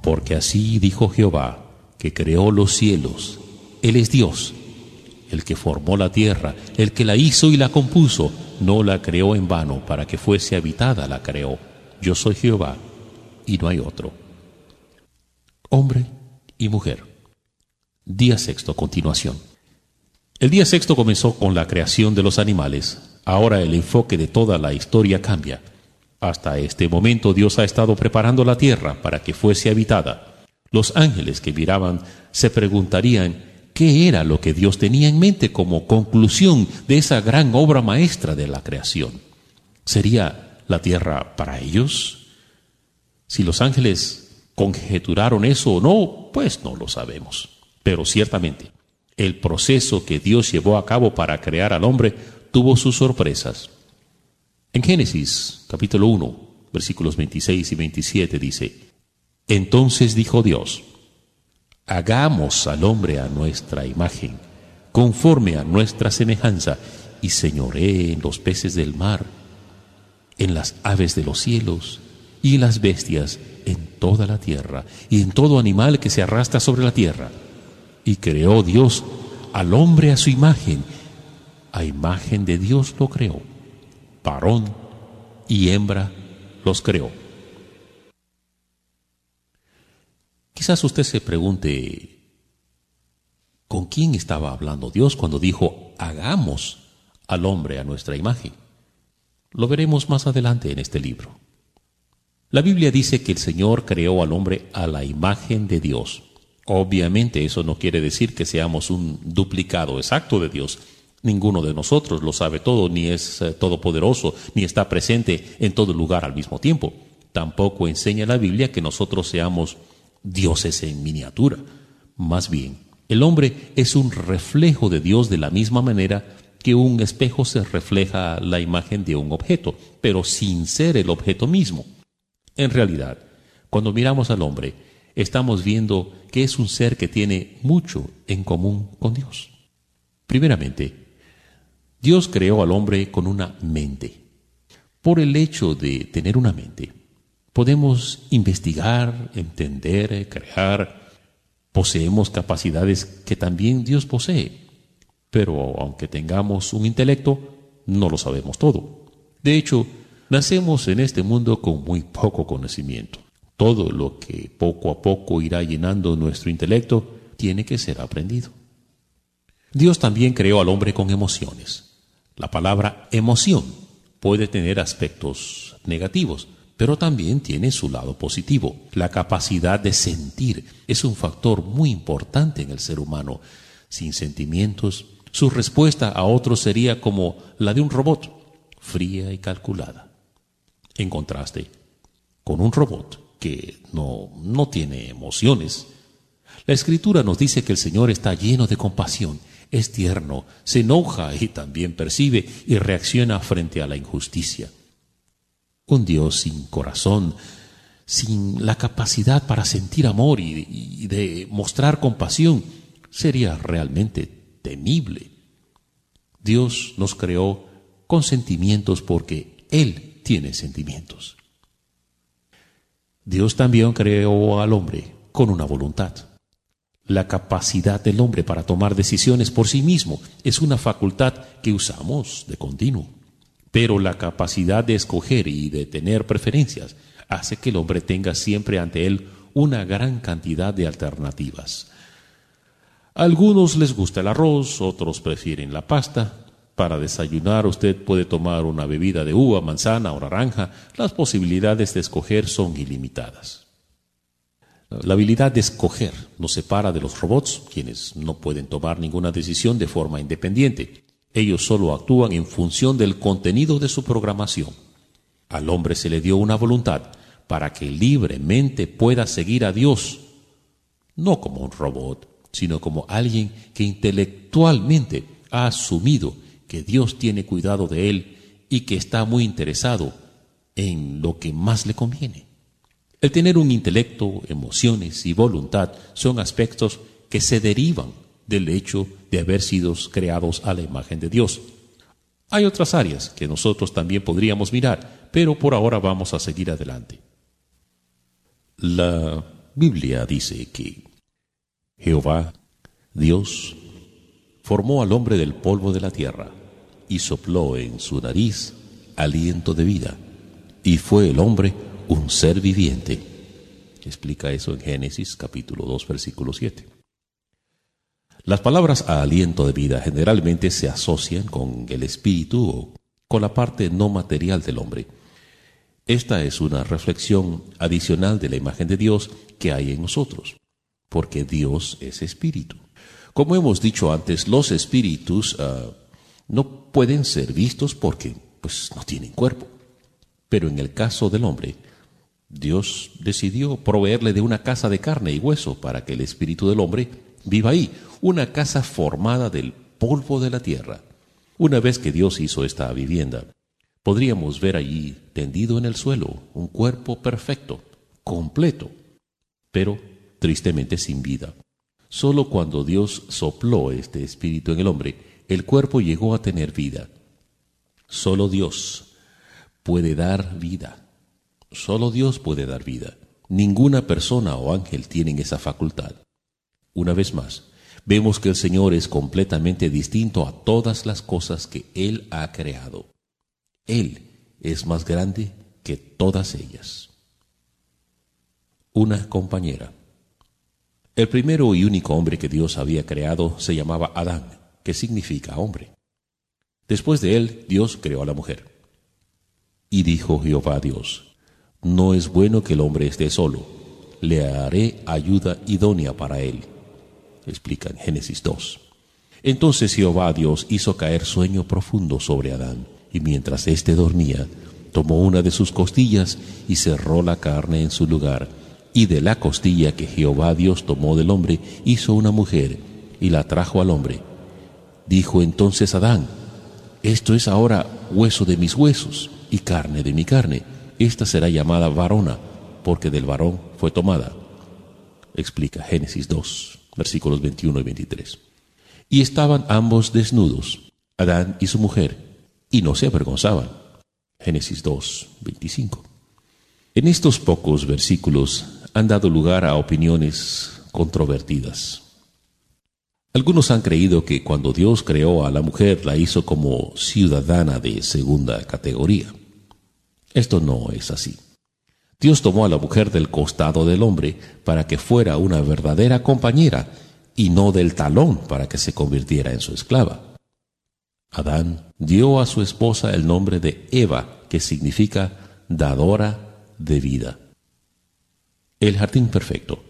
Porque así dijo Jehová, que creó los cielos. Él es Dios, el que formó la tierra, el que la hizo y la compuso. No la creó en vano, para que fuese habitada la creó. Yo soy Jehová, y no hay otro. Hombre y mujer. Día sexto, continuación. El día sexto comenzó con la creación de los animales. Ahora el enfoque de toda la historia cambia. Hasta este momento Dios ha estado preparando la tierra para que fuese habitada. Los ángeles que miraban se preguntarían qué era lo que Dios tenía en mente como conclusión de esa gran obra maestra de la creación. ¿Sería la tierra para ellos? Si los ángeles conjeturaron eso o no, pues no lo sabemos. Pero ciertamente, el proceso que Dios llevó a cabo para crear al hombre tuvo sus sorpresas. En Génesis, capítulo 1, versículos 26 y 27 dice: Entonces dijo Dios: Hagamos al hombre a nuestra imagen, conforme a nuestra semejanza, y señoree en los peces del mar, en las aves de los cielos, y en las bestias, en toda la tierra, y en todo animal que se arrastra sobre la tierra. Y creó Dios al hombre a su imagen. A imagen de Dios lo creó. Varón y hembra los creó. Quizás usted se pregunte, ¿con quién estaba hablando Dios cuando dijo, hagamos al hombre a nuestra imagen? Lo veremos más adelante en este libro. La Biblia dice que el Señor creó al hombre a la imagen de Dios. Obviamente eso no quiere decir que seamos un duplicado exacto de Dios. Ninguno de nosotros lo sabe todo, ni es todopoderoso, ni está presente en todo lugar al mismo tiempo. Tampoco enseña la Biblia que nosotros seamos dioses en miniatura. Más bien, el hombre es un reflejo de Dios de la misma manera que un espejo se refleja la imagen de un objeto, pero sin ser el objeto mismo. En realidad, cuando miramos al hombre, estamos viendo que es un ser que tiene mucho en común con Dios. Primeramente, Dios creó al hombre con una mente. Por el hecho de tener una mente, podemos investigar, entender, crear. Poseemos capacidades que también Dios posee. Pero aunque tengamos un intelecto, no lo sabemos todo. De hecho, nacemos en este mundo con muy poco conocimiento. Todo lo que poco a poco irá llenando nuestro intelecto tiene que ser aprendido. Dios también creó al hombre con emociones. La palabra emoción puede tener aspectos negativos, pero también tiene su lado positivo. La capacidad de sentir es un factor muy importante en el ser humano. Sin sentimientos, su respuesta a otros sería como la de un robot, fría y calculada. En contraste, con un robot que no tiene emociones, la Escritura nos dice que el Señor está lleno de compasión, es tierno, se enoja y también percibe y reacciona frente a la injusticia. Un Dios sin corazón, sin la capacidad para sentir amor y de mostrar compasión, sería realmente temible. Dios nos creó con sentimientos porque Él tiene sentimientos. Dios también creó al hombre con una voluntad. La capacidad del hombre para tomar decisiones por sí mismo es una facultad que usamos de continuo. Pero la capacidad de escoger y de tener preferencias hace que el hombre tenga siempre ante él una gran cantidad de alternativas. A algunos les gusta el arroz, otros prefieren la pasta. Para desayunar usted puede tomar una bebida de uva, manzana o naranja. Las posibilidades de escoger son ilimitadas. La habilidad de escoger nos separa de los robots, quienes no pueden tomar ninguna decisión de forma independiente. Ellos solo actúan en función del contenido de su programación. Al hombre se le dio una voluntad para que libremente pueda seguir a Dios, no como un robot, sino como alguien que intelectualmente ha asumido que Dios tiene cuidado de él y que está muy interesado en lo que más le conviene. El tener un intelecto, emociones y voluntad son aspectos que se derivan del hecho de haber sido creados a la imagen de Dios. Hay otras áreas que nosotros también podríamos mirar, pero por ahora vamos a seguir adelante. La Biblia dice que Jehová, Dios, formó al hombre del polvo de la tierra y sopló en su nariz aliento de vida, y fue el hombre un ser viviente. Explica eso en Génesis capítulo 2, versículo 7. Las palabras aliento de vida generalmente se asocian con el espíritu o con la parte no material del hombre. Esta es una reflexión adicional de la imagen de Dios que hay en nosotros, porque Dios es espíritu. Como hemos dicho antes, los espíritus no pueden ser vistos porque no tienen cuerpo. Pero en el caso del hombre, Dios decidió proveerle de una casa de carne y hueso para que el espíritu del hombre viva ahí, una casa formada del polvo de la tierra. Una vez que Dios hizo esta vivienda, podríamos ver allí, tendido en el suelo, un cuerpo perfecto, completo, pero tristemente sin vida. Solo cuando Dios sopló este espíritu en el hombre, el cuerpo llegó a tener vida. Solo Dios puede dar vida. Solo Dios puede dar vida. Ninguna persona o ángel tienen esa facultad. Una vez más, vemos que el Señor es completamente distinto a todas las cosas que Él ha creado. Él es más grande que todas ellas. Una compañera. El primero y único hombre que Dios había creado se llamaba Adán, que significa hombre. Después de él, Dios creó a la mujer. Y dijo Jehová Dios: no es bueno que el hombre esté solo, le haré ayuda idónea para él. Explica en Génesis 2. Entonces Jehová Dios hizo caer sueño profundo sobre Adán, y mientras éste dormía, tomó una de sus costillas y cerró la carne en su lugar. Y de la costilla que Jehová Dios tomó del hombre, hizo una mujer, y la trajo al hombre. Dijo entonces Adán: esto es ahora hueso de mis huesos, y carne de mi carne. Esta será llamada varona, porque del varón fue tomada. Explica Génesis 2, versículos 21 y 23. Y estaban ambos desnudos, Adán y su mujer, y no se avergonzaban. Génesis 2, 25. En estos pocos versículos han dado lugar a opiniones controvertidas. Algunos han creído que cuando Dios creó a la mujer la hizo como ciudadana de segunda categoría. Esto no es así. Dios tomó a la mujer del costado del hombre para que fuera una verdadera compañera y no del talón para que se convirtiera en su esclava. Adán dio a su esposa el nombre de Eva, que significa dadora de vida. El jardín perfecto.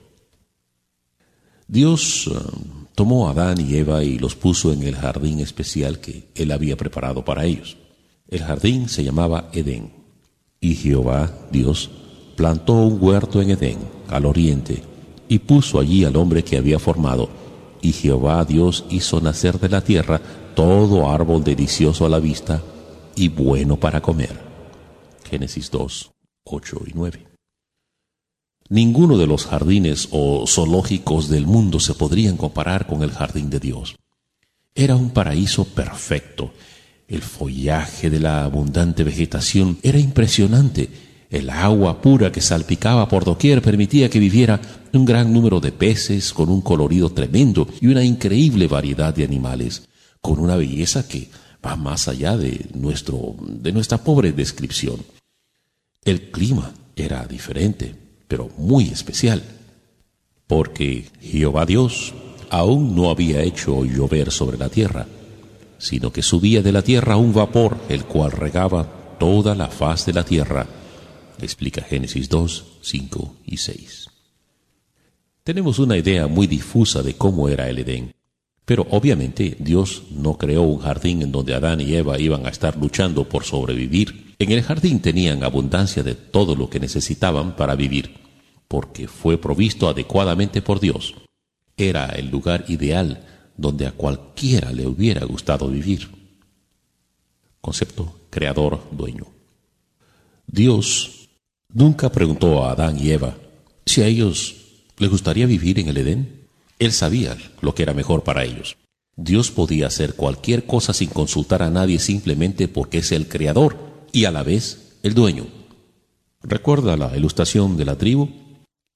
Dios tomó a Adán y Eva y los puso en el jardín especial que Él había preparado para ellos. El jardín se llamaba Edén. Y Jehová, Dios, plantó un huerto en Edén, al oriente, y puso allí al hombre que había formado. Y Jehová, Dios, hizo nacer de la tierra todo árbol delicioso a la vista y bueno para comer. Génesis 2, 8 y 9. Ninguno de los jardines o zoológicos del mundo se podrían comparar con el jardín de Dios. Era un paraíso perfecto. El follaje de la abundante vegetación era impresionante. El agua pura que salpicaba por doquier permitía que viviera un gran número de peces con un colorido tremendo y una increíble variedad de animales, con una belleza que va más allá de nuestra pobre descripción. El clima era diferente, pero muy especial, porque Jehová Dios aún no había hecho llover sobre la tierra, sino que subía de la tierra un vapor, el cual regaba toda la faz de la tierra. Explica Génesis 2, 5 y 6. Tenemos una idea muy difusa de cómo era el Edén, pero obviamente Dios no creó un jardín en donde Adán y Eva iban a estar luchando por sobrevivir. En el jardín tenían abundancia de todo lo que necesitaban para vivir, porque fue provisto adecuadamente por Dios. Era el lugar ideal donde a cualquiera le hubiera gustado vivir. Concepto creador-dueño. Dios nunca preguntó a Adán y Eva si a ellos les gustaría vivir en el Edén. Él sabía lo que era mejor para ellos. Dios podía hacer cualquier cosa sin consultar a nadie simplemente porque es el creador y a la vez el dueño. ¿Recuerda la ilustración de la tribu?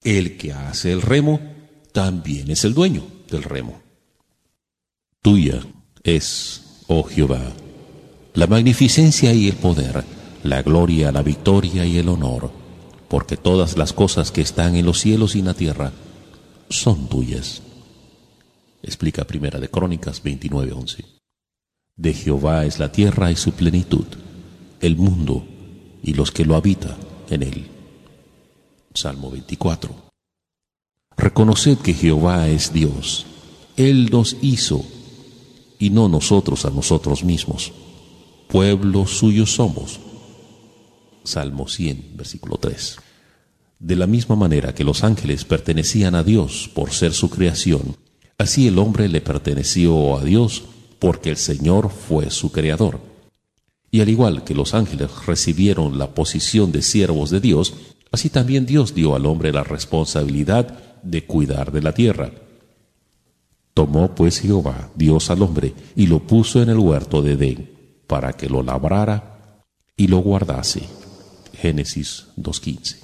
El que hace el remo también es el dueño del remo. Tuya es, oh Jehová, la magnificencia y el poder, la gloria, la victoria y el honor, porque todas las cosas que están en los cielos y en la tierra son tuyas. Explica Primera de Crónicas 29:11. De Jehová es la tierra y su plenitud, el mundo y los que lo habitan en él. Salmo 24. Reconoced que Jehová es Dios. Él nos hizo y no nosotros a nosotros mismos. Pueblo suyo somos. Salmo 100, versículo 3. De la misma manera que los ángeles pertenecían a Dios por ser su creación, así el hombre le perteneció a Dios porque el Señor fue su creador. Y al igual que los ángeles recibieron la posición de siervos de Dios, así también Dios dio al hombre la responsabilidad de cuidar de la tierra. Tomó pues Jehová, Dios al hombre, y lo puso en el huerto de Edén, para que lo labrara y lo guardase. Génesis 2:15.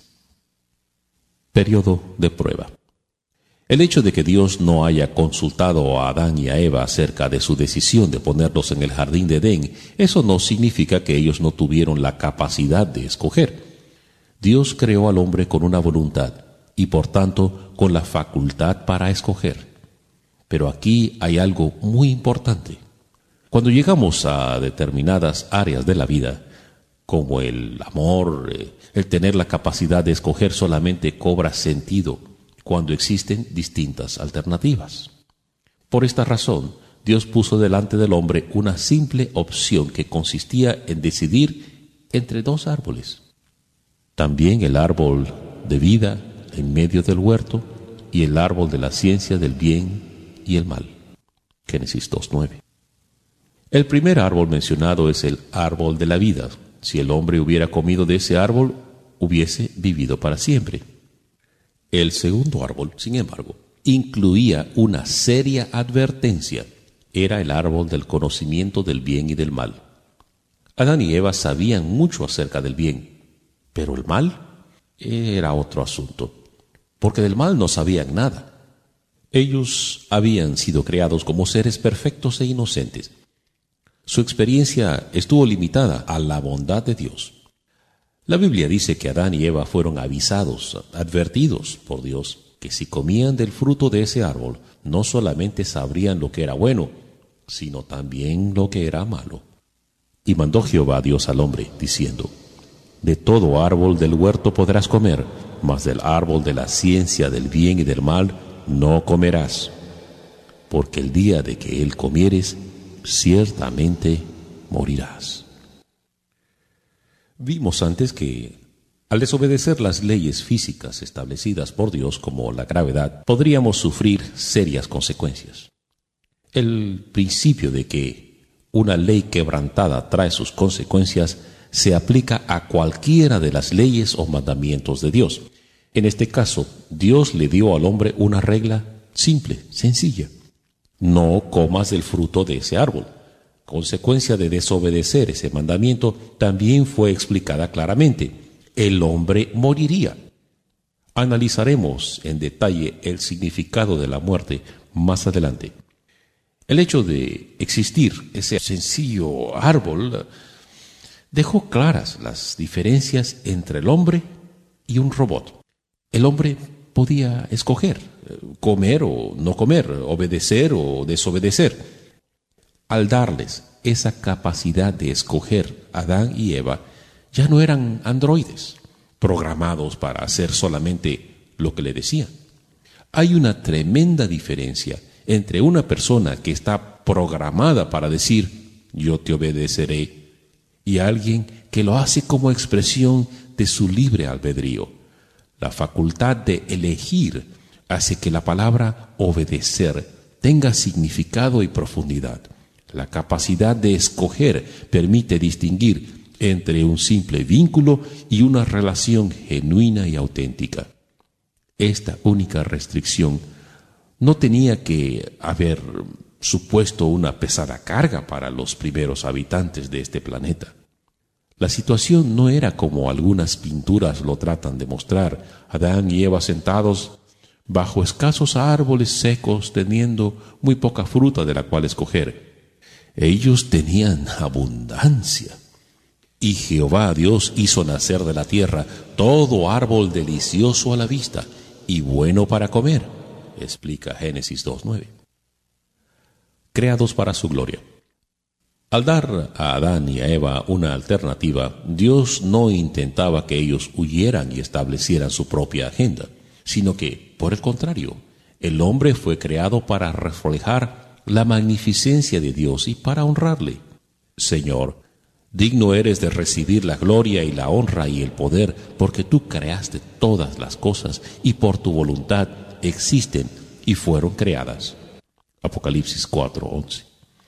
Periodo de prueba. El hecho de que Dios no haya consultado a Adán y a Eva acerca de su decisión de ponerlos en el jardín de Edén, eso no significa que ellos no tuvieron la capacidad de escoger. Dios creó al hombre con una voluntad y por tanto con la facultad para escoger. Pero aquí hay algo muy importante. Cuando llegamos a determinadas áreas de la vida, como el amor, el tener la capacidad de escoger solamente cobra sentido cuando existen distintas alternativas. Por esta razón, Dios puso delante del hombre una simple opción que consistía en decidir entre dos árboles. También el árbol de vida en medio del huerto y el árbol de la ciencia del bien y el mal. Génesis 2:9. El primer árbol mencionado es el árbol de la vida. Si el hombre hubiera comido de ese árbol, hubiese vivido para siempre. El segundo árbol, sin embargo, incluía una seria advertencia. Era el árbol del conocimiento del bien y del mal. Adán y Eva sabían mucho acerca del bien, pero el mal era otro asunto, porque del mal no sabían nada. Ellos habían sido creados como seres perfectos e inocentes. Su experiencia estuvo limitada a la bondad de Dios. La Biblia dice que Adán y Eva fueron avisados, advertidos por Dios, que si comían del fruto de ese árbol, no solamente sabrían lo que era bueno, sino también lo que era malo. Y mandó Jehová Dios al hombre, diciendo: de todo árbol del huerto podrás comer, mas del árbol de la ciencia del bien y del mal no comerás, porque el día de que él comieres, ciertamente morirás. Vimos antes que, al desobedecer las leyes físicas establecidas por Dios, como la gravedad, podríamos sufrir serias consecuencias. El principio de que una ley quebrantada trae sus consecuencias se aplica a cualquiera de las leyes o mandamientos de Dios. En este caso, Dios le dio al hombre una regla simple, sencilla: no comas del fruto de ese árbol. Consecuencia de desobedecer ese mandamiento también fue explicada claramente: el hombre moriría. Analizaremos en detalle el significado de la muerte más adelante. El hecho de existir ese sencillo árbol dejó claras las diferencias entre el hombre y un robot. El hombre podía escoger, comer o no comer, obedecer o desobedecer. Al darles esa capacidad de escoger, Adán y Eva ya no eran androides, programados para hacer solamente lo que le decían. Hay una tremenda diferencia entre una persona que está programada para decir yo te obedeceré y alguien que lo hace como expresión de su libre albedrío. La facultad de elegir hace que la palabra obedecer tenga significado y profundidad. La capacidad de escoger permite distinguir entre un simple vínculo y una relación genuina y auténtica. Esta única restricción no tenía que haber supuesto una pesada carga para los primeros habitantes de este planeta. La situación no era como algunas pinturas lo tratan de mostrar. Adán y Eva sentados bajo escasos árboles secos, teniendo muy poca fruta de la cual escoger. Ellos tenían abundancia. Y Jehová Dios hizo nacer de la tierra todo árbol delicioso a la vista y bueno para comer, explica Génesis 2:9. Creados para su gloria. Al dar a Adán y a Eva una alternativa, Dios no intentaba que ellos huyeran y establecieran su propia agenda, sino que, por el contrario, el hombre fue creado para reflejar la magnificencia de Dios y para honrarle. Señor, digno eres de recibir la gloria y la honra y el poder, porque tú creaste todas las cosas y por tu voluntad existen y fueron creadas. Apocalipsis 4:11.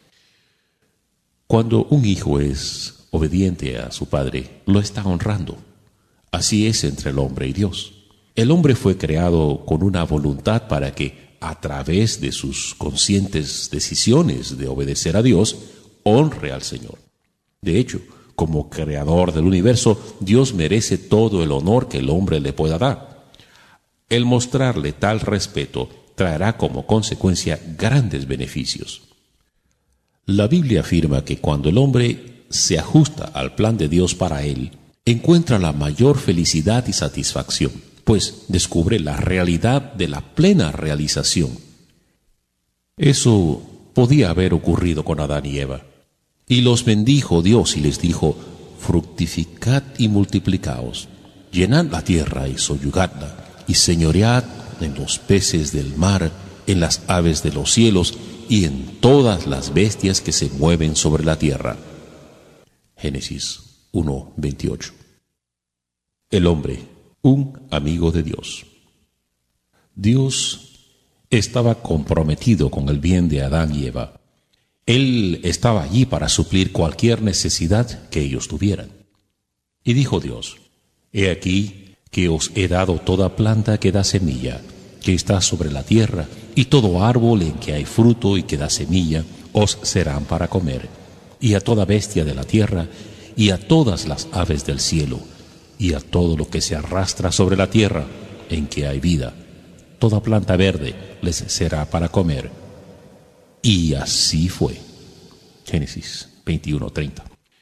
Cuando un hijo es obediente a su padre, lo está honrando. Así es entre el hombre y Dios. El hombre fue creado con una voluntad para que, a través de sus conscientes decisiones de obedecer a Dios, honre al Señor. De hecho, como creador del universo, Dios merece todo el honor que el hombre le pueda dar. El mostrarle tal respeto traerá como consecuencia grandes beneficios. La Biblia afirma que cuando el hombre se ajusta al plan de Dios para él, encuentra la mayor felicidad y satisfacción, pues descubre la realidad de la plena realización. Eso podía haber ocurrido con Adán y Eva. Y los bendijo Dios y les dijo: fructificad y multiplicaos, llenad la tierra y soyugadla, y señoread en los peces del mar, en las aves de los cielos, y en todas las bestias que se mueven sobre la tierra. Génesis 1:28. El hombre, un amigo de Dios. Dios estaba comprometido con el bien de Adán y Eva. Él estaba allí para suplir cualquier necesidad que ellos tuvieran. Y dijo Dios: he aquí que os he dado toda planta que da semilla, que está sobre la tierra, y todo árbol en que hay fruto y que da semilla, os serán para comer, y a toda bestia de la tierra, y a todas las aves del cielo, y a todo lo que se arrastra sobre la tierra, en que hay vida. Toda planta verde les será para comer. Y así fue. Génesis 21:30.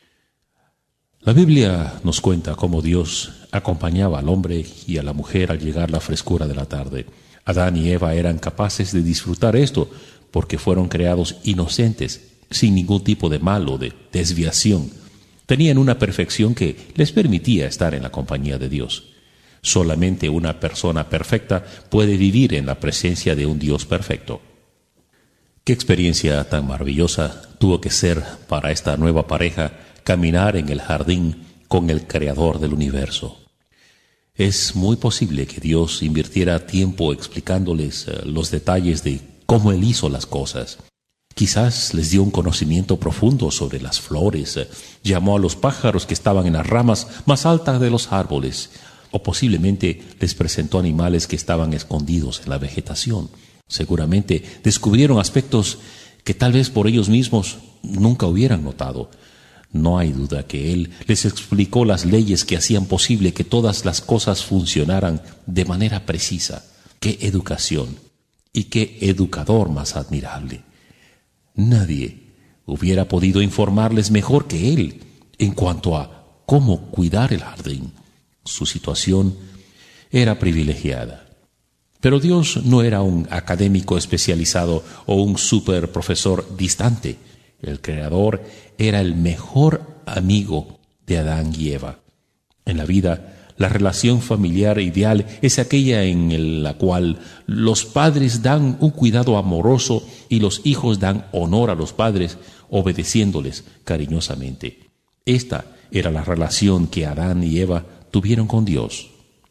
La Biblia nos cuenta cómo Dios acompañaba al hombre y a la mujer al llegar la frescura de la tarde. Adán y Eva eran capaces de disfrutar esto porque fueron creados inocentes, sin ningún tipo de mal o de desviación. Tenían una perfección que les permitía estar en la compañía de Dios. Solamente una persona perfecta puede vivir en la presencia de un Dios perfecto. Qué experiencia tan maravillosa tuvo que ser para esta nueva pareja caminar en el jardín con el Creador del universo. Es muy posible que Dios invirtiera tiempo explicándoles los detalles de cómo Él hizo las cosas. Quizás les dio un conocimiento profundo sobre las flores, llamó a los pájaros que estaban en las ramas más altas de los árboles, o posiblemente les presentó animales que estaban escondidos en la vegetación. Seguramente descubrieron aspectos que tal vez por ellos mismos nunca hubieran notado. No hay duda que Él les explicó las leyes que hacían posible que todas las cosas funcionaran de manera precisa. ¡Qué educación! Y qué educador más admirable. Nadie hubiera podido informarles mejor que Él en cuanto a cómo cuidar el jardín. Su situación era privilegiada. Pero Dios no era un académico especializado o un super profesor distante. El Creador era el mejor amigo de Adán y Eva. En la vida, la relación familiar ideal es aquella en la cual los padres dan un cuidado amoroso y los hijos dan honor a los padres, obedeciéndoles cariñosamente. Esta era la relación que Adán y Eva tuvieron con Dios.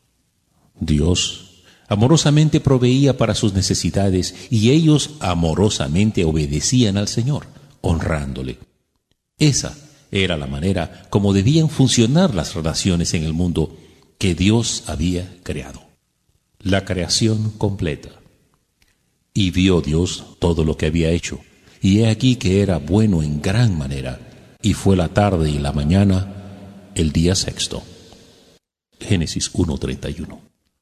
Dios amorosamente proveía para sus necesidades y ellos amorosamente obedecían al Señor, honrándole. Esa era la manera como debían funcionar las relaciones en el mundo que Dios había creado. La creación completa. Y vio Dios todo lo que había hecho, y he aquí que era bueno en gran manera. Y fue la tarde y la mañana el día sexto. Génesis 1:31.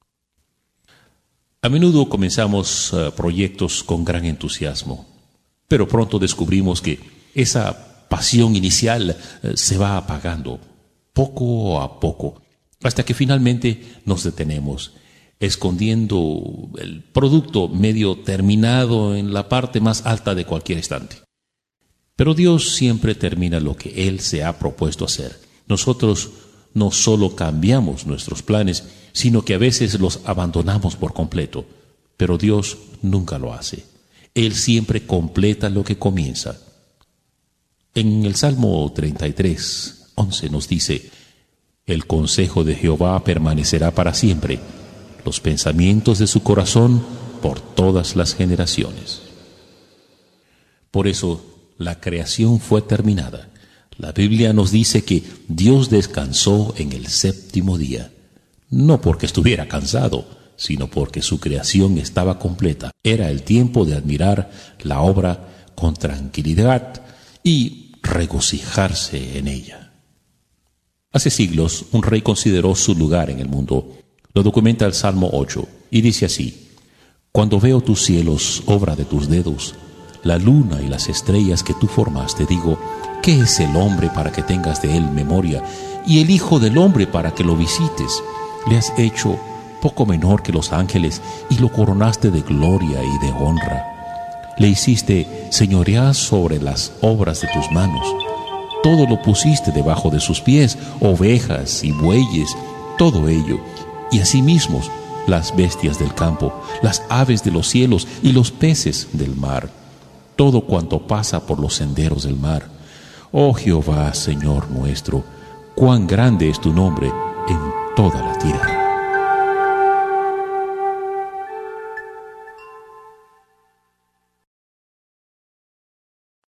A menudo comenzamos proyectos con gran entusiasmo, pero pronto descubrimos que esa pasión inicial se va apagando poco a poco, hasta que finalmente nos detenemos, escondiendo el producto medio terminado en la parte más alta de cualquier estante. Pero Dios siempre termina lo que Él se ha propuesto hacer. Nosotros no solo cambiamos nuestros planes, sino que a veces los abandonamos por completo. Pero Dios nunca lo hace. Él siempre completa lo que comienza. En el Salmo 33:11 nos dice: el consejo de Jehová permanecerá para siempre, los pensamientos de su corazón por todas las generaciones. Por eso la creación fue terminada. La Biblia nos dice que Dios descansó en el séptimo día, no porque estuviera cansado, sino porque su creación estaba completa. Era el tiempo de admirar la obra con tranquilidad y regocijarse en ella. Hace siglos, un rey consideró su lugar en el mundo. Lo documenta el Salmo 8, y dice así: cuando veo tus cielos, obra de tus dedos, la luna y las estrellas que tú formaste, digo, ¿qué es el hombre para que tengas de él memoria? Y el hijo del hombre para que lo visites. Le has hecho poco menor que los ángeles y lo coronaste de gloria y de honra. Le hiciste señorear sobre las obras de tus manos. Todo lo pusiste debajo de sus pies, ovejas y bueyes, todo ello, y asimismo las bestias del campo, las aves de los cielos y los peces del mar, todo cuanto pasa por los senderos del mar. Oh Jehová, Señor nuestro, cuán grande es tu nombre en toda la tierra.